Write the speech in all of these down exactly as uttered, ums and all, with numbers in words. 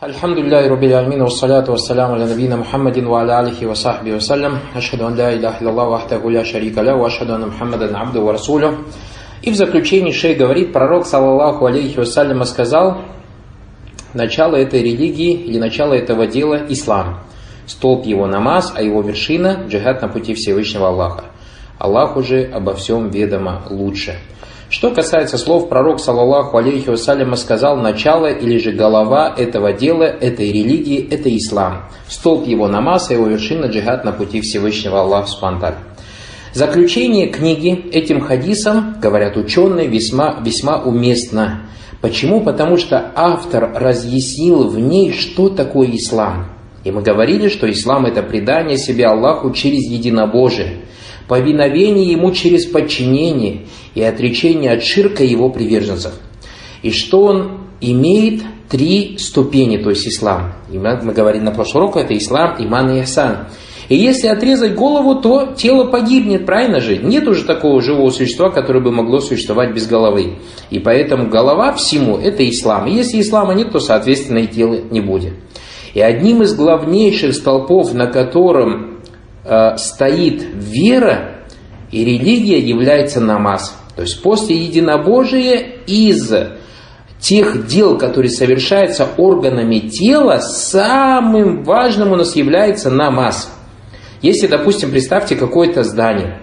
Альхамдулиллахи раббил алямин, вассаляту вассаляму аля набийина Мухаммадин ва аля алихи ва сахбихи вассалям. Ашхаду ан ла илляха илляллах вахдаху ля шарика лаху ва ашхаду анна Мухаммадан абдуху ва расулюху. И в заключении шейх говорит, пророк саллаллаху алейхи вассалям сказал: начало этой религии или начало этого дела – ислам. Столб его намаз, а его вершина – джихад на пути Всевышнего Аллаха. Аллаху же обо всем ведомо лучше. Что касается слов, пророк саллаллаху алейхи вассалям сказал: начало или же голова этого дела, этой религии – это ислам. Столб его намаз, а его вершина – джихад на пути Всевышнего Аллаха субхану ва тааля. Заключение книги этим хадисом, говорят ученые, весьма, весьма уместно. Почему? Потому что автор разъяснил в ней, что такое ислам. И мы говорили, что ислам – это предание себе Аллаху через единобожие, повиновение Ему через подчинение и отречение от ширка Его приверженцев. И что он имеет три ступени, то есть ислам. И мы, мы говорили на прошлом уроке, это ислам, иман и ихсан. И если отрезать голову, то тело погибнет, правильно же? Нет уже такого живого существа, которое бы могло существовать без головы. И поэтому голова всему – это ислам. И если ислама нет, то, соответственно, и тела не будет. И одним из главнейших столпов, на котором э, стоит вера и религия, является намаз. То есть после единобожия из тех дел, которые совершаются органами тела, самым важным у нас является намаз. Если, допустим, представьте какое-то здание,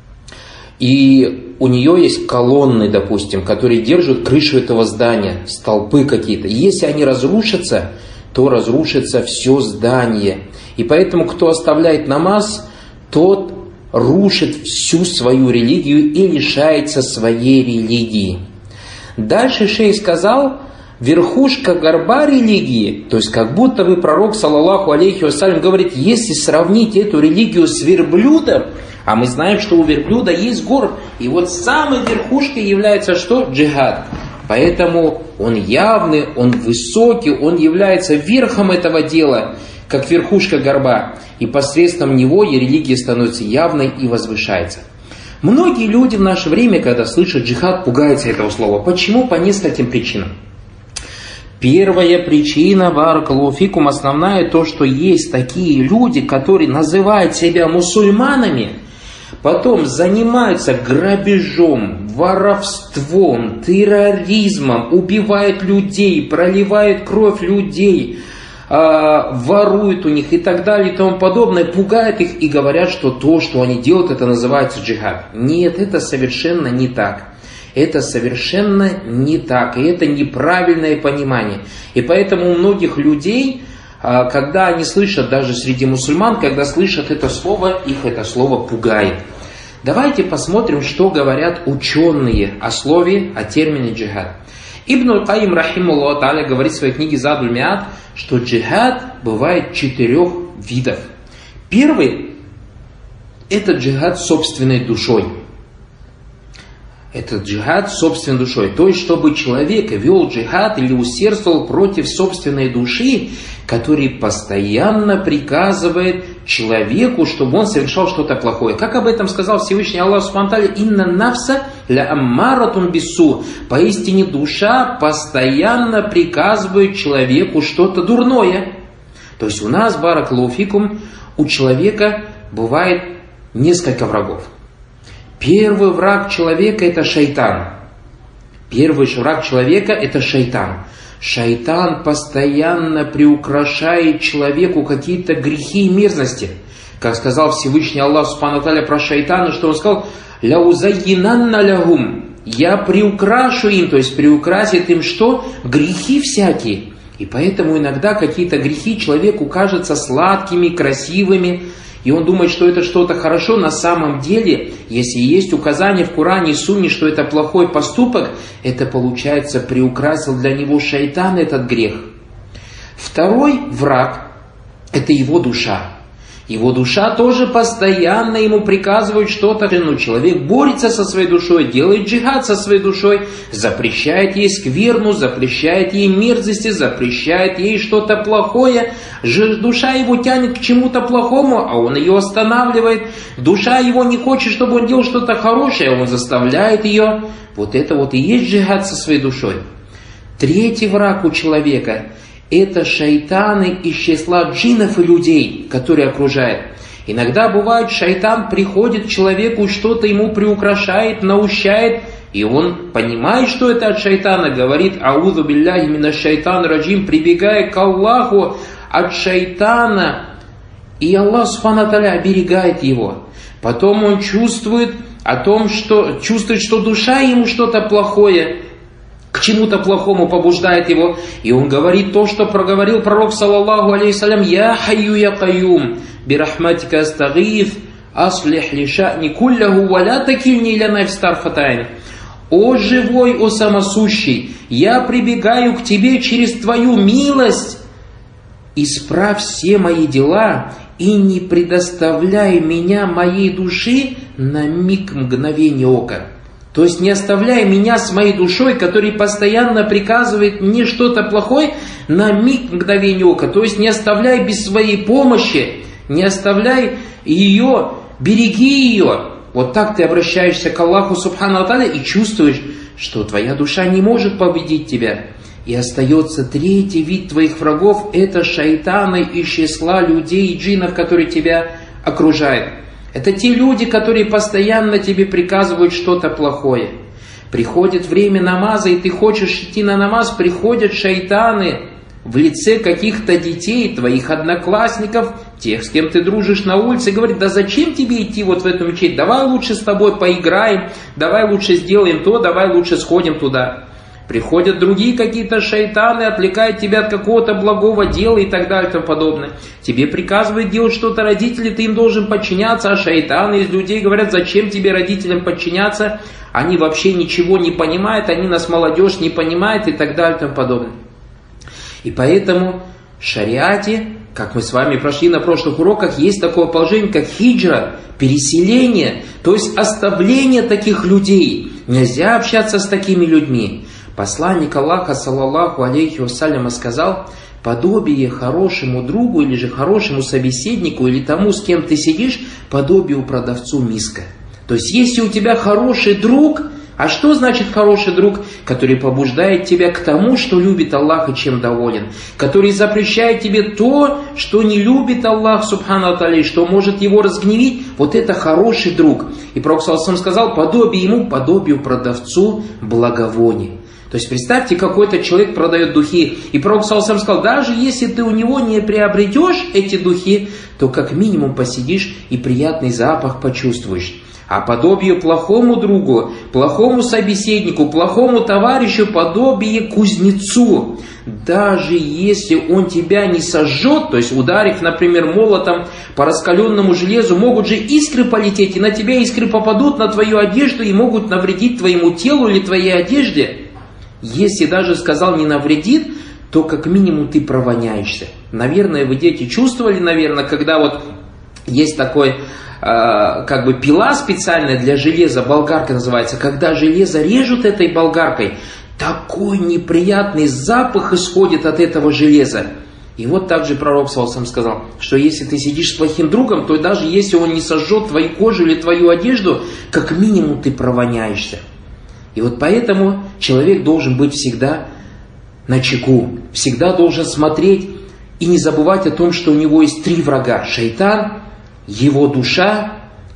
и у нее есть колонны, допустим, которые держат крышу этого здания, столпы какие-то. И если они разрушатся, то разрушится все здание. И поэтому, кто оставляет намаз, тот рушит всю свою религию и лишается своей религии. Дальше шейх сказал: верхушка горба религии, то есть как будто бы пророк саллаллаху алейхи вассалям говорит, если сравнить эту религию с верблюдом, а мы знаем, что у верблюда есть горб, и вот самой верхушкой является что? Джихад. Поэтому он явный, он высокий, он является верхом этого дела, как верхушка горба. И посредством него и религия становится явной и возвышается. Многие люди в наше время, когда слышат джихад, пугаются этого слова. Почему? По нескольким причинам. Первая причина, баракаллаху фикум, основная, то, что есть такие люди, которые называют себя мусульманами, потом занимаются грабежом, воровством, терроризмом, убивают людей, проливают кровь людей, воруют у них и так далее и тому подобное, пугают их и говорят, что то, что они делают, это называется джихад. Нет, это совершенно не так. Это совершенно не так, и это неправильное понимание. И поэтому у многих людей, когда они слышат, даже среди мусульман, когда слышат это слово, их это слово пугает. Давайте посмотрим, что говорят ученые о слове, о термине джихад. Ибн аль-Каим рахимахуллаху тааля говорит в своей книге Задуль Миад, что джихад бывает четырех видов. Первый – это джихад собственной душой. Это джихад собственной душой. То есть, чтобы человек вел джихад или усердствовал против собственной души, который постоянно приказывает человеку, чтобы он совершал что-то плохое. Как об этом сказал Всевышний Аллах субхану ва тааля: «Инна нафса ля аммаратун бису». Поистине душа постоянно приказывает человеку что-то дурное. То есть у нас, баракаллаху фикум, у человека бывает несколько врагов. Первый враг человека – это шайтан. Первый враг человека – это шайтан. Шайтан постоянно приукрашает человеку какие-то грехи и мерзости. Как сказал Всевышний Аллах субхану ва тааля про шайтана, что он сказал: «Ляузайинанна лягум». Я приукрашу им, то есть приукрасит им что? Грехи всякие. И поэтому иногда какие-то грехи человеку кажутся сладкими, красивыми, и он думает, что это что-то хорошо. На самом деле, если есть указание в Коране и Сунне, что это плохой поступок, это, получается, приукрасил для него шайтан этот грех. Второй враг – это его душа. Его душа тоже постоянно ему приказывает что-то. Ну, человек борется со своей душой, делает джихад со своей душой, запрещает ей скверну, запрещает ей мерзости, запрещает ей что-то плохое. Душа его тянет к чему-то плохому, а он ее останавливает. Душа его не хочет, чтобы он делал что-то хорошее, а он заставляет ее. Вот это вот и есть джихад со своей душой. Третий враг у человека – это шайтаны из числа джиннов и людей, которые окружают. Иногда бывает, шайтан приходит к человеку, что-то ему приукрашает, наущает, и он понимает, что это от шайтана, говорит «Аузу билляхи минаш шайтан раджим», прибегая к Аллаху от шайтана, и Аллах субхану ва тааля оберегает его. Потом он чувствует о том, что чувствует, что душа ему что-то плохое, к чему-то плохому побуждает его, и он говорит то, что проговорил пророк, саллаллаху алейхи салям: «Я хайю я кайюм, бирахматика астагиф, аслих ли ша'ни кулляху, ва ля такильни иля нафси тарфатайн». «О живой, о самосущий, я прибегаю к тебе через твою милость, исправь все мои дела и не предоставляй меня, моей души, на миг мгновения ока». То есть не оставляй меня с моей душой, который постоянно приказывает мне что-то плохое, на миг мгновения ока. То есть не оставляй без своей помощи, не оставляй ее, береги ее. Вот так ты обращаешься к Аллаху субхану ва тааля и чувствуешь, что твоя душа не может победить тебя. И остается третий вид твоих врагов, это шайтаны из числа людей и джиннов, которые тебя окружают. Это те люди, которые постоянно тебе приказывают что-то плохое. Приходит время намаза, и ты хочешь идти на намаз, приходят шайтаны в лице каких-то детей, твоих одноклассников, тех, с кем ты дружишь на улице, и говорят: да зачем тебе идти вот в эту мечеть, давай лучше с тобой поиграем, давай лучше сделаем то, давай лучше сходим туда. Приходят другие какие-то шайтаны, отвлекают тебя от какого-то благого дела и так далее и тому подобное. Тебе приказывают делать что-то родители, ты им должен подчиняться, а шайтаны из людей говорят: зачем тебе родителям подчиняться, они вообще ничего не понимают, они нас, молодежь, не понимает и так далее и тому подобное. И поэтому в шариате, как мы с вами прошли на прошлых уроках, есть такое положение, как хиджра, переселение, то есть оставление таких людей. Нельзя общаться с такими людьми. Посланник Аллаха, саллаллаху алейхи вассаляма, сказал: подобие хорошему другу или же хорошему собеседнику или тому, с кем ты сидишь, подобию продавцу миска. То есть если у тебя хороший друг, а что значит хороший друг? Который побуждает тебя к тому, что любит Аллах и чем доволен, который запрещает тебе то, что не любит Аллах субхану ва тааля, что может его разгневить, вот это хороший друг. И Пророк саллаллаху алейхи ва саллям сказал: подобие ему, подобию продавцу благовоний. То есть представьте, какой-то человек продает духи, и Пророк саллаллаху алейхи ва саллям сказал: даже если ты у него не приобретешь эти духи, то как минимум посидишь и приятный запах почувствуешь. А подобие плохому другу, плохому собеседнику, плохому товарищу, подобие кузнецу. Даже если он тебя не сожжет, то есть ударив, например, молотом по раскаленному железу, могут же искры полететь, и на тебя искры попадут, на твою одежду, и могут навредить твоему телу или твоей одежде. Если даже сказал не навредит, то как минимум ты провоняешься. Наверное, вы, дети, чувствовали, наверное, когда вот есть такой... как бы пила специальная для железа, болгарка называется, когда железо режут этой болгаркой, такой неприятный запах исходит от этого железа. И вот также пророк саллаллаху алейхи ва саллям сказал, что если ты сидишь с плохим другом, то даже если он не сожжет твою кожу или твою одежду, как минимум ты провоняешься. И вот поэтому человек должен быть всегда начеку, всегда должен смотреть и не забывать о том, что у него есть три врага: шайтан, его душа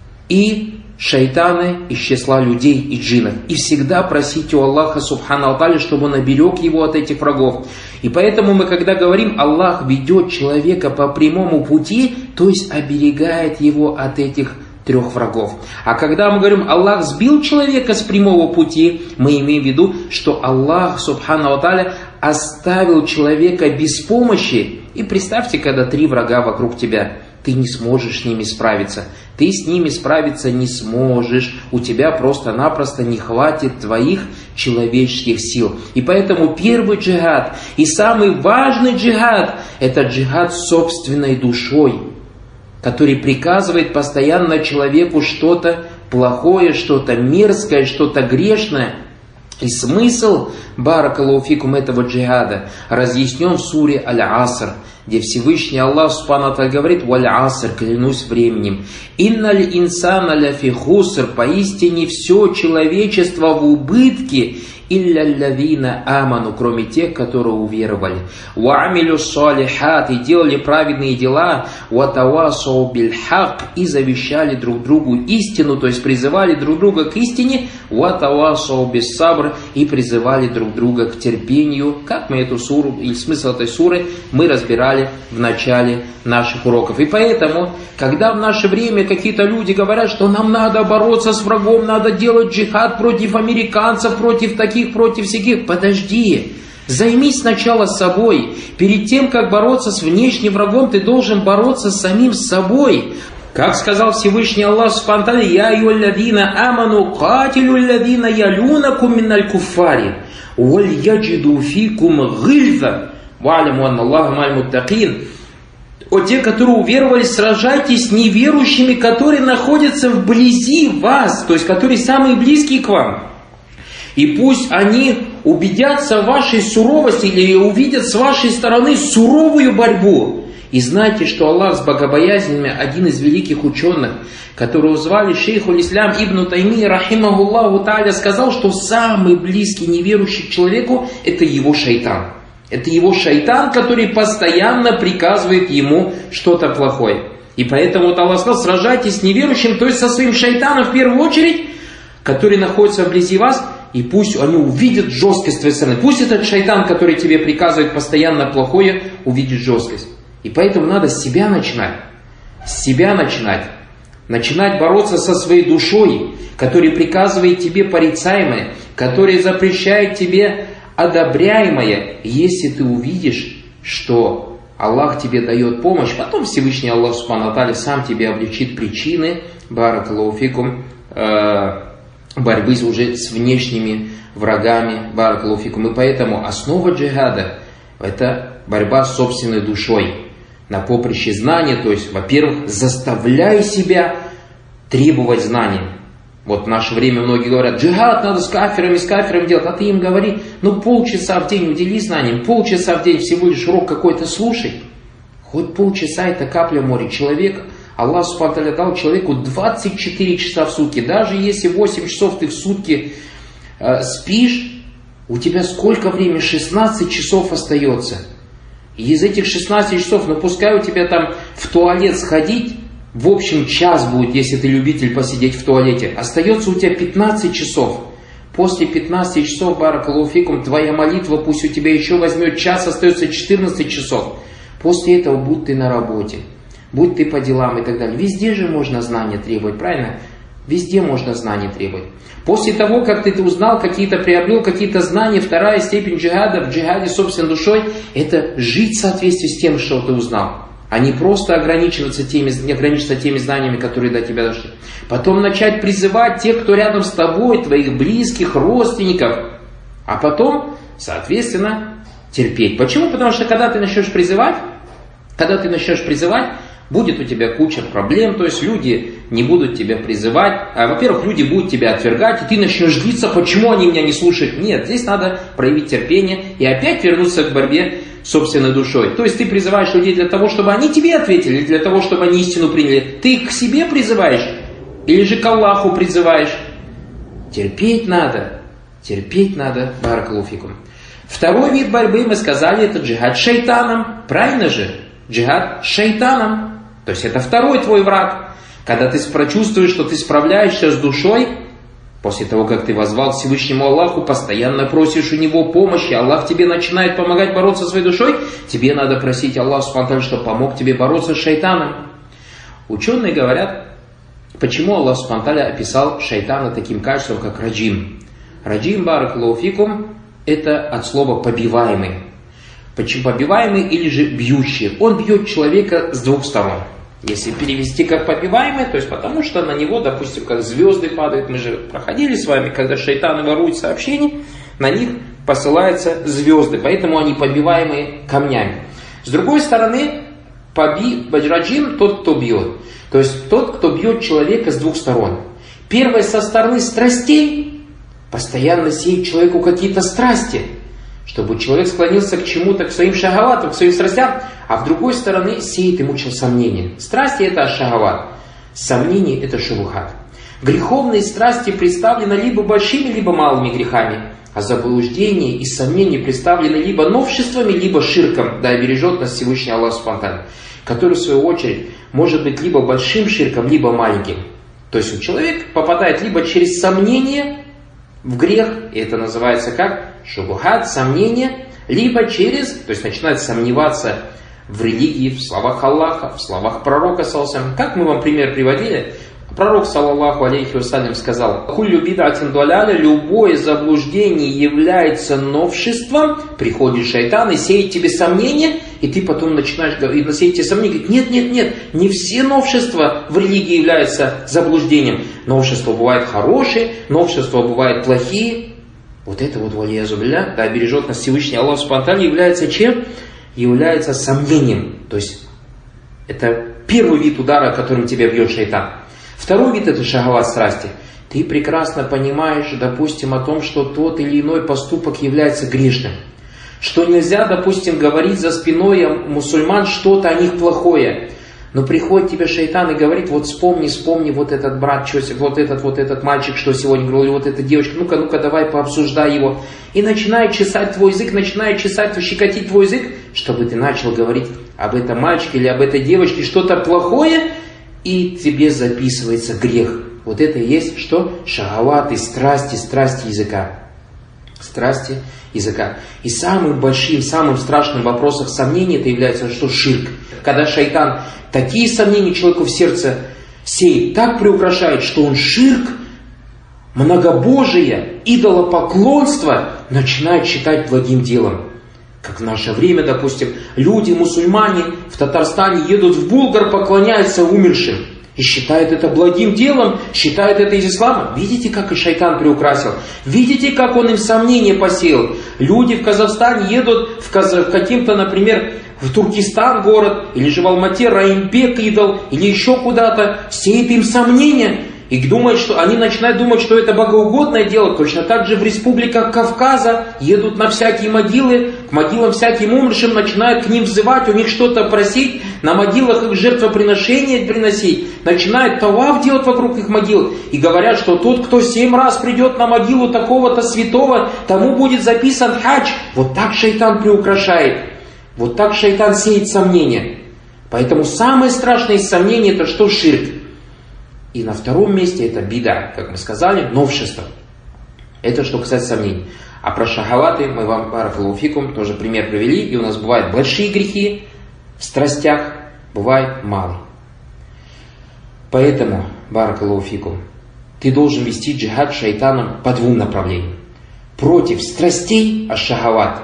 и шайтаны из числа людей и джиннов. И всегда просите у Аллаха субхану ва тааля, чтобы он оберег его от этих врагов. И поэтому мы, когда говорим, Аллах ведет человека по прямому пути, то есть оберегает его от этих трех врагов. А когда мы говорим, Аллах сбил человека с прямого пути, мы имеем в виду, что Аллах субхану ва тааля оставил человека без помощи. И представьте, когда три врага вокруг тебя, ты не сможешь с ними справиться. Ты с ними справиться не сможешь. У тебя просто-напросто не хватит твоих человеческих сил. И поэтому первый джихад и самый важный джихад – это джихад с собственной душой, который приказывает постоянно человеку что-то плохое, что-то мерзкое, что-то грешное. И смысл, баракаллаху фикум, этого джихада разъяснен в суре Аль-Аср, где Всевышний Аллах субхану ва тааля говорит: «Валь-Аср, клянусь временем, инналь инсана ляфи хуср, поистине все человечество в убытке, «Илля лявина аману», кроме тех, которые уверовали. «Ва амилю салихат», и делали праведные дела. «Ва тавасау биль хак», и завещали друг другу истину, то есть призывали друг друга к истине. «Ва тавасау бис сабр», и призывали друг друга к терпению. Как мы эту суру, или смысл этой суры, мы разбирали в начале наших уроков. И поэтому, когда в наше время какие-то люди говорят, что нам надо бороться с врагом, надо делать джихад против американцев, против таких, против всяких, подожди, займись сначала собой. Перед тем, как бороться с внешним врагом, ты должен бороться с самим собой. Как сказал Всевышний Аллах Субхану ва Тааля: «Я айюллазина аману катилюллазина ялюнакум миналь куффари, валь яджиду фикум гильза, ва'ламу анна Аллаха ма'аль муттакин». О те, которые уверовали, сражайтесь с неверующими, которые находятся вблизи вас, то есть которые самые близкие к вам. И пусть они убедятся в вашей суровости или увидят с вашей стороны суровую борьбу. И знайте, что Аллах с богобоязненными, один из великих ученых, которого звали шейхуль ислям ибн Таймия рахимахуллаху тааля, сказал, что самый близкий неверующий к человеку – это его шайтан. Это его шайтан, который постоянно приказывает ему что-то плохое. И поэтому вот Аллах сказал: сражайтесь с неверующим, то есть со своим шайтаном в первую очередь, который находится вблизи вас, и пусть они увидят жесткость твоей стороны. Пусть этот шайтан, который тебе приказывает постоянно плохое, увидит жесткость. И поэтому надо с себя начинать. С себя начинать. Начинать бороться со своей душой, которая приказывает тебе порицаемое, которая запрещает тебе одобряемое. Если ты увидишь, что Аллах тебе дает помощь, потом Всевышний Аллах Субхану ва Тааля сам тебе облегчит причины, баракаллаху фикум, э, борьбы уже с внешними врагами, баракаллаху фикум. И поэтому основа джихада – это борьба с собственной душой на поприще знания. То есть, во-первых, заставляй себя требовать знаний. Вот в наше время многие говорят: джихад надо с кафирами, с кафирами делать. А ты им говори: ну полчаса в день удели знаниям, полчаса в день всего лишь урок какой-то слушай. Хоть полчаса — это капля в море. Человек, Аллах Субхану ва Тааля дал человеку двадцать четыре часа в сутки. Даже если восемь часов ты в сутки э, спишь, у тебя сколько времени? шестнадцать часов остается. И из этих шестнадцати часов, ну пускай у тебя там в туалет сходить, в общем, час будет, если ты любитель посидеть в туалете. Остается у тебя пятнадцать часов. После пятнадцати часов, баракаллаху фикум, твоя молитва пусть у тебя еще возьмет час, остается четырнадцать часов. После этого будь ты на работе, будь ты по делам и так далее. Везде же можно знания требовать, правильно? Везде можно знания требовать. После того, как ты, ты узнал, какие-то приобрел какие-то знания, вторая степень джихада, в джихаде собственной душой, это жить в соответствии с тем, что ты узнал. А не просто ограничиваться теми, не ограничиться теми знаниями, которые до тебя дошли. Потом начать призывать тех, кто рядом с тобой, твоих близких, родственников. А потом, соответственно, терпеть. Почему? Потому что когда ты начнешь призывать, когда ты начнешь призывать, будет у тебя куча проблем, то есть люди не будут тебя призывать. А, во-первых, люди будут тебя отвергать, и ты начнешь злиться, почему они меня не слушают. Нет, здесь надо проявить терпение и опять вернуться к борьбе собственной душой. То есть ты призываешь людей для того, чтобы они тебе ответили, или для того, чтобы они истину приняли. Ты их к себе призываешь, или же к Аллаху призываешь. Терпеть надо, терпеть надо, баракаллаху фикум. Второй вид борьбы, мы сказали, это джихад с шайтаном. Правильно же? Джихад с шайтаном. То есть это второй твой враг. Когда ты прочувствуешь, что ты справляешься с душой, после того, как ты воззвал к Всевышнему Аллаху, постоянно просишь у Него помощи, Аллах тебе начинает помогать бороться со своей душой, тебе надо просить Аллаха Субхану ва Тааля, чтобы помог тебе бороться с шайтаном. Ученые говорят, почему Аллах Субхану ва Тааля описал шайтана таким качеством, как раджим. Раджим, баракаллаху фикум, это от слова побиваемый. Почему побиваемый или же бьющий? Он бьет человека с двух сторон. Если перевести как побиваемый, то есть потому что на него, допустим, как звезды падают. Мы же проходили с вами, когда шайтаны воруют сообщения, на них посылаются звезды. Поэтому они побиваемые камнями. С другой стороны, поби, раджим тот, кто бьет. То есть тот, кто бьет человека с двух сторон. Первое, со стороны страстей, постоянно сеет человеку какие-то страсти, чтобы человек склонился к чему-то, к своим шахаватам, к своим страстям, а с другой стороны сеет ему сомнения. Страсти — это шахават, сомнения — это шубухат. Греховные страсти представлены либо большими, либо малыми грехами. А заблуждение и сомнения представлены либо новшествами, либо ширком, да бережет нас Всевышний Аллах Субхану ва Тааля, который в свою очередь может быть либо большим ширком, либо маленьким. То есть человек попадает либо через сомнение в грех, и это называется как шубухат, сомнение, либо через, то есть начинает сомневаться в религии, в словах Аллаха, в словах пророка, саллаллаху алейхи. Как мы вам пример приводили, пророк, саллаллаху алейхи вассалям, сказал: «Куллю бидатин дуаляля», любое заблуждение является новшеством, приходит шайтан и сеет тебе сомнения, и ты потом начинаешь говорить, насеять тебе сомнения, говорит: нет, нет, нет, не все новшества в религии являются заблуждением. Новшества бывают хорошие, новшества бывают плохие. Вот это вот, валиязу билля, да, бережет нас Всевышний Аллах Субхану ва Тааля, является чем? Является сомнением. То есть это первый вид удара, которым тебя бьет шайтан. Второй вид — это шахават страсти. Ты прекрасно понимаешь, допустим, о том, что тот или иной поступок является грешным. Что нельзя, допустим, говорить за спиной мусульман что-то о них плохое. Но приходит тебе шайтан и говорит: вот вспомни, вспомни вот этот брат, что, вот этот, вот этот мальчик, что сегодня говорил, или вот эта девочка, ну-ка, ну-ка, давай пообсуждай его. И начинает чесать твой язык, начинает чесать, щекотить твой язык, чтобы ты начал говорить об этом мальчике или об этой девочке что-то плохое, и тебе записывается грех. Вот это и есть что? Шахаваты, страсти, страсти языка. Страсти языка. И самым большим, самым страшным вопросом сомнения это является что? Ширк. Когда шайтан такие сомнения человеку в сердце сеет, так приукрашает, что он ширк, многобожие, идолопоклонство начинает считать благим делом. Как в наше время, допустим, люди, мусульмане в Татарстане едут в Булгар, поклоняются умершим. И считают это благим делом, считают это из ислама. Видите, как и шайтан приукрасил? Видите, как он им сомнения посеял? Люди в Казахстане едут в, Каз... в каким-то, например, в Туркестан город, или же в Алмате Раимбек идол, или еще куда-то, сеет им сомнения. И думают, что они начинают думать, что это богоугодное дело. Точно так же в республиках Кавказа едут на всякие могилы, к могилам всяким умершим, начинают к ним взывать, у них что-то просить, на могилах их жертвоприношения приносить, начинают таваф делать вокруг их могил. И говорят, что тот, кто семь раз придет на могилу такого-то святого, тому будет записан хадж. Вот так шайтан приукрашает. Вот так шайтан сеет сомнения. Поэтому самое страшное из сомнений это что? Ширк. И на втором месте это бида, как мы сказали, новшество. Это что касается сомнений. А про шахаваты мы вам, баракаллаху фикум, тоже пример привели. И у нас бывают большие грехи в страстях, бывают малые. Поэтому, баракаллаху фикум, ты должен вести джихад с шайтаном по двум направлениям. Против страстей, а шахават.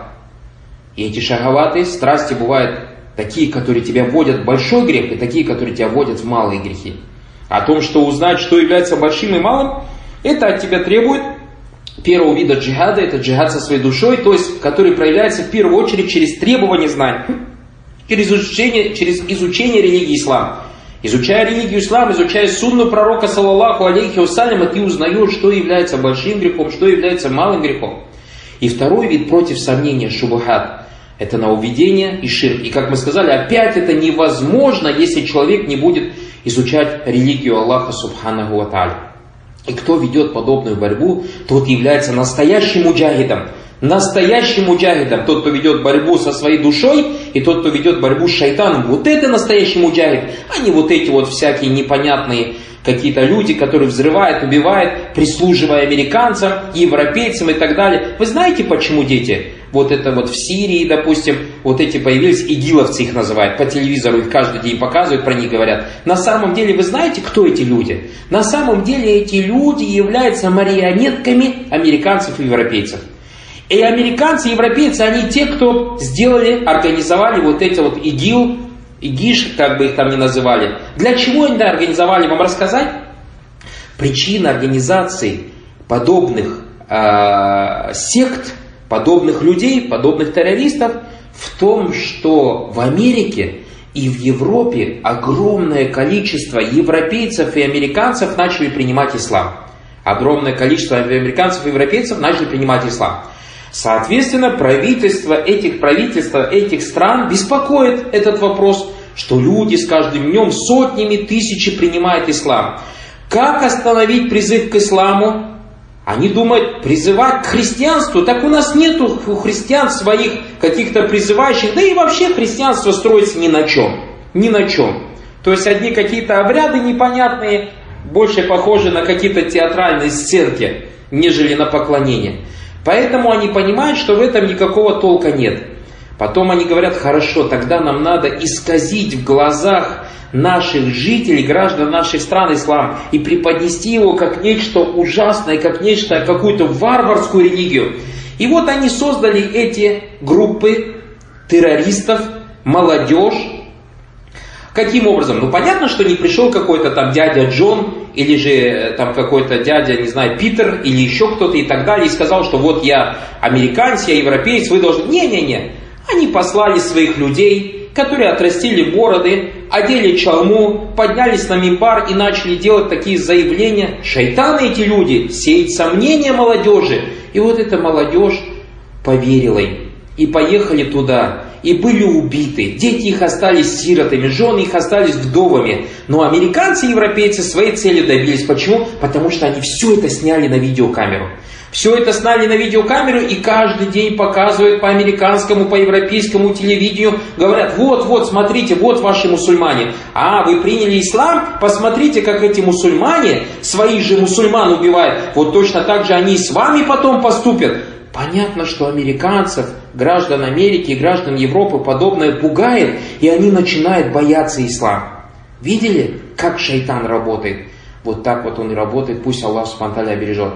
И эти шахаваты, страсти бывают такие, которые тебя вводят в большой грех, и такие, которые тебя вводят в малые грехи. О том, что узнать, что является большим и малым, это от тебя требует первого вида джихада, это джихад со своей душой, то есть, который проявляется в первую очередь через требование знаний, через изучение, через изучение религии ислама. Изучая религию ислама, изучая сунну пророка, саллаллаху алейхи вассаляма, ты узнаешь, что является большим грехом, что является малым грехом. И второй вид против сомнения шубухат, это нововведение и ширк. И как мы сказали, опять это невозможно, если человек не будет изучать религию Аллаха Субханаху ва Тааля. И кто ведет подобную борьбу, тот является настоящим муджахидом. Настоящим муджахидом. Тот, кто ведет борьбу со своей душой, и тот, кто ведет борьбу с шайтаном. Вот это настоящий муджахид. А не вот эти вот всякие непонятные какие-то люди, которые взрывают, убивают, прислуживая американцам, европейцам и так далее. Вы знаете, почему дети? Вот это вот в Сирии, допустим, вот эти появились, игиловцы их называют, по телевизору их каждый день показывают, про них говорят. На самом деле, вы знаете, кто эти люди? На самом деле, эти люди являются марионетками американцев и европейцев. И американцы и европейцы, они те, кто сделали, организовали вот эти вот ИГИЛ, ИГИШ, как бы их там ни называли. Для чего они да, организовали, вам рассказать? Причина организации подобных э, сект, подобных людей, подобных террористов в том, что в Америке и в Европе огромное количество европейцев и американцев начали принимать ислам. Огромное количество американцев и европейцев начали принимать ислам. Соответственно, правительство этих, правительства этих стран беспокоит этот вопрос, что люди с каждым днем сотнями тысяч принимают ислам. Как остановить призыв к исламу? Они думают, призывать к христианству, так у нас нету у христиан своих каких-то призывающих, да и вообще христианство строится ни на чем, ни на чем. То есть одни какие-то обряды непонятные, больше похожи на какие-то театральные сценки, нежели на поклонение. Поэтому они понимают, что в этом никакого толка нет. Потом они говорят, хорошо, тогда нам надо исказить в глазах наших жителей, граждан наших стран ислам, и преподнести его как нечто ужасное, как нечто, какую-то варварскую религию. И вот они создали эти группы террористов, молодежь. Каким образом? Ну понятно, что не пришел какой-то там дядя Джон, или же там какой-то дядя, не знаю, Питер, или еще кто-то и так далее, и сказал, что вот я американец, я европеец, вы должны... Не-не-не. Они послали своих людей, которые отрастили бороды, одели чалму, поднялись на мимбар и начали делать такие заявления. Шайтаны эти люди, сеять сомнения молодежи. И вот эта молодежь поверила им. И поехали туда. И были убиты. Дети их остались сиротами, жены их остались вдовами. Но американцы и европейцы своей цели добились. Почему? Потому что они все это сняли на видеокамеру. Все это сняли на видеокамеру и каждый день показывают по американскому, по европейскому телевидению. Говорят, вот, вот, смотрите, вот ваши мусульмане. А, вы приняли ислам? Посмотрите, как эти мусульмане своих же мусульман убивают. Вот точно так же они и с вами потом поступят. Понятно, что американцев, граждан Америки и граждан Европы подобное пугает, и они начинают бояться ислама. Видели, как шайтан работает? Вот так вот он и работает, пусть Аллах субхану ва тааля бережет.